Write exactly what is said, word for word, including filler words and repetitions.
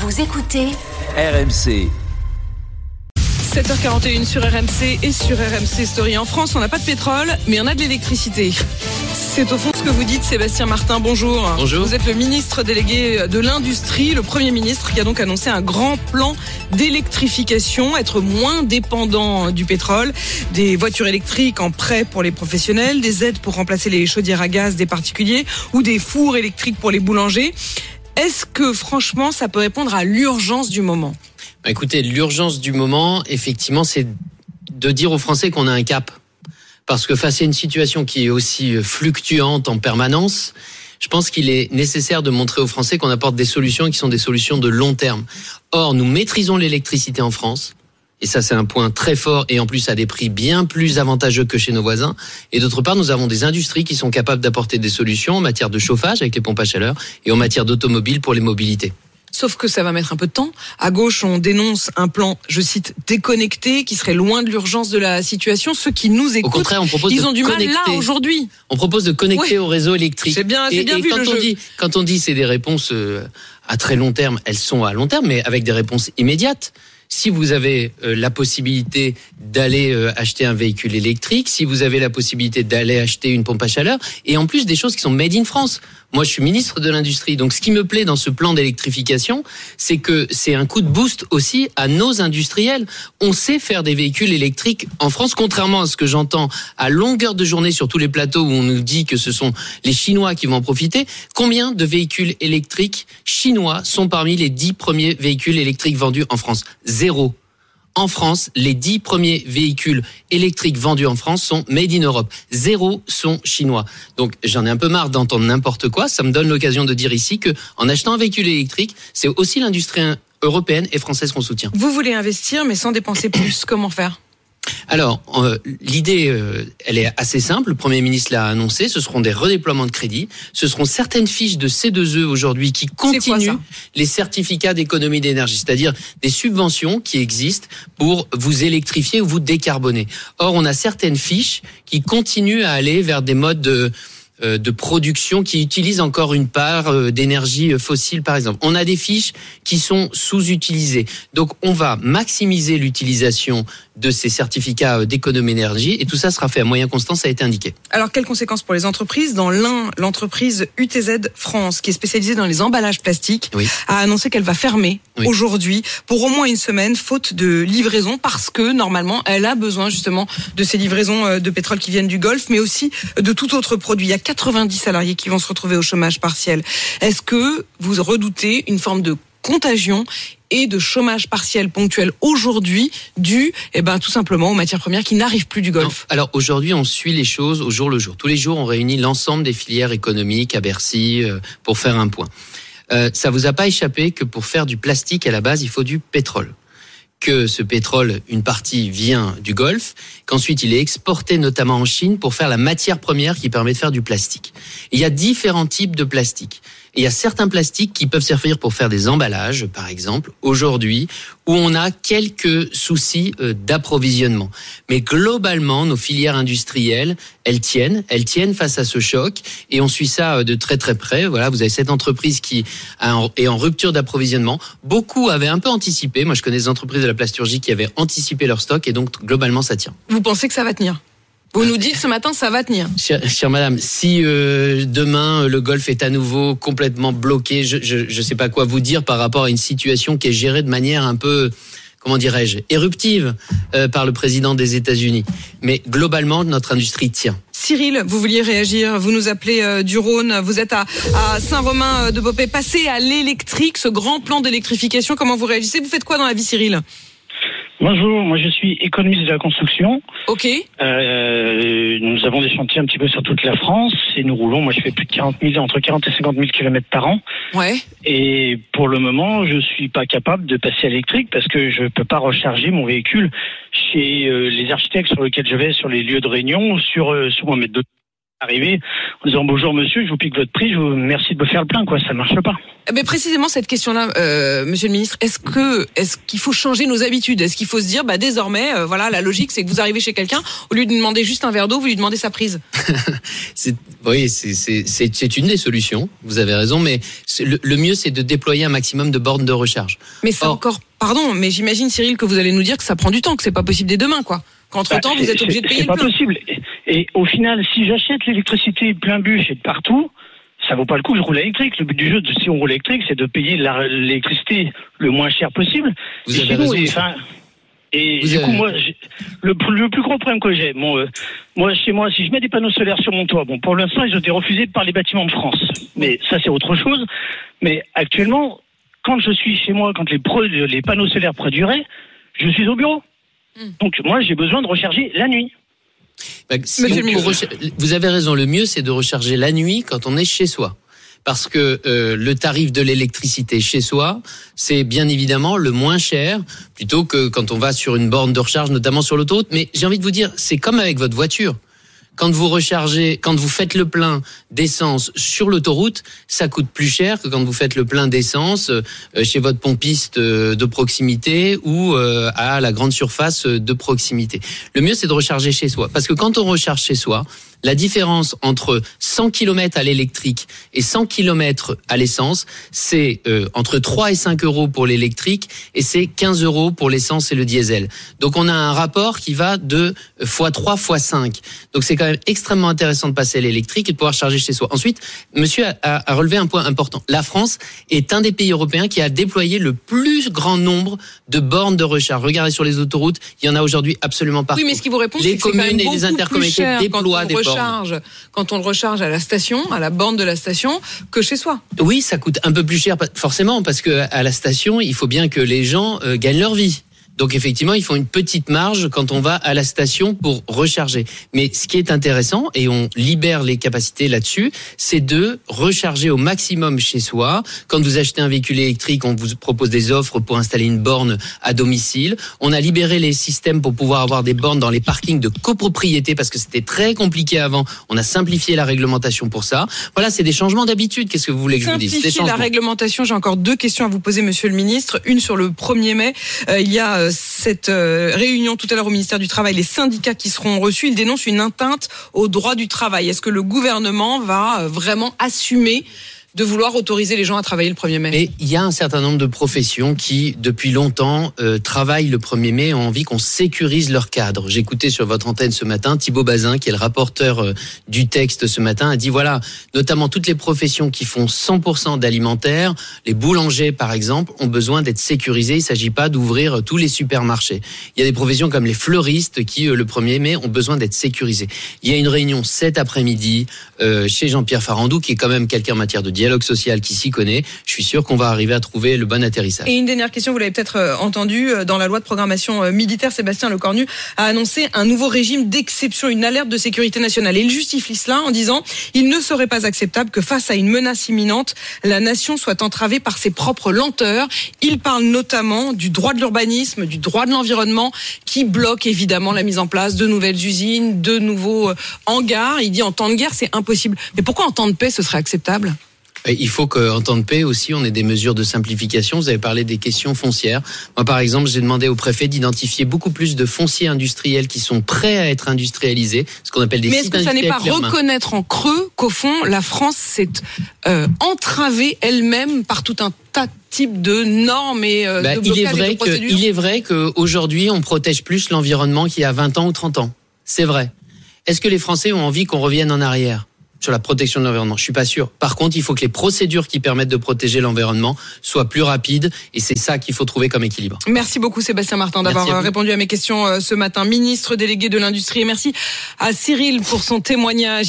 Vous écoutez R M C. sept heures quarante et une sur R M C et sur R M C Story. En France, on n'a pas de pétrole, mais on a de l'électricité. C'est au fond ce que vous dites, Sébastien Martin. Bonjour. Bonjour. Vous êtes le ministre délégué de l'Industrie, le Premier ministre qui a donc annoncé un grand plan d'électrification, être moins dépendant du pétrole, des voitures électriques en prêt pour les professionnels, des aides pour remplacer les chaudières à gaz des particuliers ou des fours électriques pour les boulangers. Est-ce que franchement, ça peut répondre à l'urgence du moment ? Écoutez, l'urgence du moment, effectivement, c'est de dire aux Français qu'on a un cap. Parce que face à une situation qui est aussi fluctuante en permanence, je pense qu'il est nécessaire de montrer aux Français qu'on apporte des solutions qui sont des solutions de long terme. Or, nous maîtrisons l'électricité en France. Et ça, c'est un point très fort et en plus à des prix bien plus avantageux que chez nos voisins. Et d'autre part, nous avons des industries qui sont capables d'apporter des solutions en matière de chauffage avec les pompes à chaleur et en matière d'automobile pour les mobilités. Sauf que ça va mettre un peu de temps. À gauche, on dénonce un plan, je cite, déconnecté, qui serait loin de l'urgence de la situation. Ceux qui nous écoutent, au contraire, on propose ils de ont du connecter. mal là, aujourd'hui. On propose de connecter ouais. au réseau électrique. J'ai bien, j'ai et, bien et vu quand le on jeu. dit, quand on dit c'est des réponses euh, à très long terme, elles sont à long terme, mais avec des réponses immédiates. Si vous avez euh, la possibilité d'aller euh, acheter un véhicule électrique, si vous avez la possibilité d'aller acheter une pompe à chaleur, et en plus des choses qui sont made in France. Moi, je suis ministre de l'Industrie, donc ce qui me plaît dans ce plan d'électrification, c'est que c'est un coup de boost aussi à nos industriels. On sait faire des véhicules électriques en France, contrairement à ce que j'entends à longueur de journée sur tous les plateaux où on nous dit que ce sont les Chinois qui vont en profiter. Combien de véhicules électriques chinois sont parmi les dix premiers véhicules électriques vendus en France ? Zéro. En France, les dix premiers véhicules électriques vendus en France sont made in Europe. Zéro sont chinois. Donc, j'en ai un peu marre d'entendre n'importe quoi. Ça me donne l'occasion de dire ici que, en achetant un véhicule électrique, c'est aussi l'industrie européenne et française qu'on soutient. Vous voulez investir, mais sans dépenser plus. Comment faire ? Alors, euh, l'idée, euh, elle est assez simple. Le Premier ministre l'a annoncé. Ce seront des redéploiements de crédits. Ce seront certaines fiches de C deux E aujourd'hui qui continuent les certificats d'économie d'énergie, c'est-à-dire des subventions qui existent pour vous électrifier ou vous décarboner. Or, on a certaines fiches qui continuent à aller vers des modes de de production qui utilisent encore une part d'énergie fossile, par exemple. On a des fiches qui sont sous-utilisées. Donc, on va maximiser l'utilisation de ces certificats d'économie d'énergie et tout ça sera fait à moyen constant, ça a été indiqué. Alors, quelles conséquences pour les entreprises ? Dans l'un, l'entreprise U T Z France, qui est spécialisée dans les emballages plastiques, oui. a annoncé qu'elle va fermer oui. aujourd'hui pour au moins une semaine, faute de livraison, parce que, normalement, elle a besoin justement de ces livraisons de pétrole qui viennent du Golfe, mais aussi de tout autre produit. Il y a quatre-vingt-dix salariés qui vont se retrouver au chômage partiel. Est-ce que vous redoutez une forme de contagion et de chômage partiel ponctuel aujourd'hui dû eh ben, tout simplement aux matières premières qui n'arrivent plus du Golfe ? Non. Alors aujourd'hui, on suit les choses au jour le jour. Tous les jours, on réunit l'ensemble des filières économiques à Bercy euh, pour faire un point. Euh, ça vous a pas échappé que pour faire du plastique à la base, il faut du pétrole. Que ce pétrole, une partie vient du Golfe, qu'ensuite il est exporté notamment en Chine pour faire la matière première qui permet de faire du plastique. Et il y a différents types de plastique. Et il y a certains plastiques qui peuvent servir pour faire des emballages, par exemple, aujourd'hui, où on a quelques soucis d'approvisionnement. Mais globalement, nos filières industrielles, elles tiennent, elles tiennent face à ce choc, et on suit ça de très très près. Voilà, vous avez cette entreprise qui est en rupture d'approvisionnement. Beaucoup avaient un peu anticipé. Moi, je connais des entreprises de la plasturgie qui avaient anticipé leur stock, et donc globalement, ça tient. Vous pensez que ça va tenir ? Vous nous dites ce matin, ça va tenir. Chère, chère madame, si euh, demain le Golfe est à nouveau complètement bloqué, je je sais pas quoi vous dire par rapport à une situation qui est gérée de manière un peu, comment dirais-je, éruptive euh, par le président des États-Unis. Mais globalement, notre industrie tient. Cyril, vous vouliez réagir, vous nous appelez euh, du Rhône, vous êtes à, à Saint-Romain-de-Beaupré, passez à l'électrique, ce grand plan d'électrification, comment vous réagissez ? Vous faites quoi dans la vie, Cyril ? Bonjour, moi je suis économiste de la construction. Ok. Euh, nous avons des chantiers un petit peu sur toute la France et nous roulons, moi je fais plus de quarante mille, entre quarante et cinquante mille kilomètres par an. Ouais. Et pour le moment, je suis pas capable de passer à l'électrique parce que je peux pas recharger mon véhicule chez euh, les architectes sur lesquels je vais, sur les lieux de réunion, sur, euh, sur mon mètre de arriver en disant bonjour monsieur, je vous pique votre prix, je vous merci de me faire le plein, quoi, ça marche pas. Mais précisément cette question-là, euh, Monsieur le Ministre, est-ce que est-ce qu'il faut changer nos habitudes? Est-ce qu'il faut se dire, bah désormais, euh, voilà, la logique, c'est que vous arrivez chez quelqu'un, au lieu de lui demander juste un verre d'eau, vous lui demandez sa prise. c'est, oui, c'est, c'est, c'est, c'est une des solutions. Vous avez raison, mais le, le mieux, c'est de déployer un maximum de bornes de recharge. Mais c'est Or, encore, pardon, mais j'imagine Cyril que vous allez nous dire que ça prend du temps, que c'est pas possible dès demain, quoi. Qu'entre-temps, bah, vous êtes obligé de payer le plein. C'est pas possible. Et, et au final, si j'achète l'électricité plein bûche et de partout, ça vaut pas le coup que je roule électrique. Le but du jeu, si on roule électrique, c'est de payer la, l'électricité le moins cher possible. Vous avez raison. Et, enfin, et Vous du avez... coup, moi, le, le plus gros problème que j'ai, bon, euh, moi, chez moi, si je mets des panneaux solaires sur mon toit, bon, pour l'instant, ils ont été refusés par les bâtiments de France. Mais ça, c'est autre chose. Mais actuellement, quand je suis chez moi, quand les, pro, les panneaux solaires produiraient, je suis au bureau. Donc moi, j'ai besoin de recharger la nuit. Bah, si on, recha- vous avez raison, le mieux c'est de recharger la nuit quand on est chez soi. Parce que euh, le tarif de l'électricité chez soi, c'est bien évidemment le moins cher, plutôt que quand on va sur une borne de recharge, notamment sur l'autoroute. Mais j'ai envie de vous dire, c'est comme avec votre voiture. Quand vous rechargez, quand vous faites le plein d'essence sur l'autoroute, ça coûte plus cher que quand vous faites le plein d'essence chez votre pompiste de proximité ou à la grande surface de proximité. Le mieux, c'est de recharger chez soi. Parce que quand on recharge chez soi, la différence entre cent kilomètres à l'électrique et cent kilomètres à l'essence, c'est euh, entre trois et cinq euros pour l'électrique et c'est quinze euros pour l'essence et le diesel. Donc on a un rapport qui va de fois trois, fois cinq. Donc c'est quand même extrêmement intéressant de passer à l'électrique et de pouvoir charger chez soi. Ensuite, monsieur a, a, a relevé un point important. La France est un des pays européens qui a déployé le plus grand nombre de bornes de recharge. Regardez sur les autoroutes, il y en a aujourd'hui absolument partout. Oui, mais ce qui vous répond, les c'est que communes c'est quand même et les intercommunalités déploient des bornes. Recharge, quand on le recharge à la station, à la borne de la station, que chez soi. Oui, ça coûte un peu plus cher, forcément, parce que à la station, il faut bien que les gens euh, gagnent leur vie. Donc effectivement, ils font une petite marge quand on va à la station pour recharger. Mais ce qui est intéressant, et on libère les capacités là-dessus, c'est de recharger au maximum chez soi. Quand vous achetez un véhicule électrique, on vous propose des offres pour installer une borne à domicile. On a libéré les systèmes pour pouvoir avoir des bornes dans les parkings de copropriété parce que c'était très compliqué avant. On a simplifié la réglementation pour ça. Voilà, c'est des changements d'habitude. Qu'est-ce que vous voulez que je vous dise ? Simplifier la réglementation, j'ai encore deux questions à vous poser, monsieur le ministre. Une sur le premier mai. Euh, il y a cette euh, réunion tout à l'heure au ministère du Travail, les syndicats qui seront reçus, ils dénoncent une atteinte au droit du travail. Est-ce que le gouvernement va euh, vraiment assumer de vouloir autoriser les gens à travailler le premier mai? Et il y a un certain nombre de professions qui, depuis longtemps, euh, travaillent le premier mai et ont envie qu'on sécurise leur cadre. J'écoutais sur votre antenne ce matin, Thibaut Bazin, qui est le rapporteur euh, du texte ce matin, a dit voilà, notamment toutes les professions qui font cent pour cent d'alimentaire, les boulangers par exemple, ont besoin d'être sécurisés. Il ne s'agit pas d'ouvrir tous les supermarchés. Il y a des professions comme les fleuristes qui, euh, le premier mai, ont besoin d'être sécurisés. Il y a une réunion cet après-midi euh, chez Jean-Pierre Farandou, qui est quand même quelqu'un en matière de dialogue social qui s'y connaît. Je suis sûr qu'on va arriver à trouver le bon atterrissage. Et une dernière question, vous l'avez peut-être entendu, dans la loi de programmation militaire, Sébastien Lecornu a annoncé un nouveau régime d'exception, une alerte de sécurité nationale. Et il justifie cela en disant il ne serait pas acceptable que face à une menace imminente, la nation soit entravée par ses propres lenteurs. Il parle notamment du droit de l'urbanisme, du droit de l'environnement, qui bloque évidemment la mise en place de nouvelles usines, de nouveaux hangars. Il dit en temps de guerre, c'est impossible. Mais pourquoi en temps de paix, ce serait acceptable ? Il faut qu'en temps de paix aussi, on ait des mesures de simplification. Vous avez parlé des questions foncières. Moi, par exemple, j'ai demandé au préfet d'identifier beaucoup plus de fonciers industriels qui sont prêts à être industrialisés, ce qu'on appelle des Mais sites industriels. Mais est-ce que ça n'est pas reconnaître en creux qu'au fond, la France s'est euh, entravée elle-même par tout un tas de types de normes et euh, bah, de blocages il est vrai et de procédures ? que, Il est vrai qu'aujourd'hui, on protège plus l'environnement qu'il y a vingt ans ou trente ans. C'est vrai. Est-ce que les Français ont envie qu'on revienne en arrière sur la protection de l'environnement? Je suis pas sûr. Par contre, il faut que les procédures qui permettent de protéger l'environnement soient plus rapides et c'est ça qu'il faut trouver comme équilibre. Merci beaucoup Sébastien Martin d'avoir à répondu à mes questions ce matin, ministre délégué de l'Industrie. Et merci à Cyril pour son témoignage.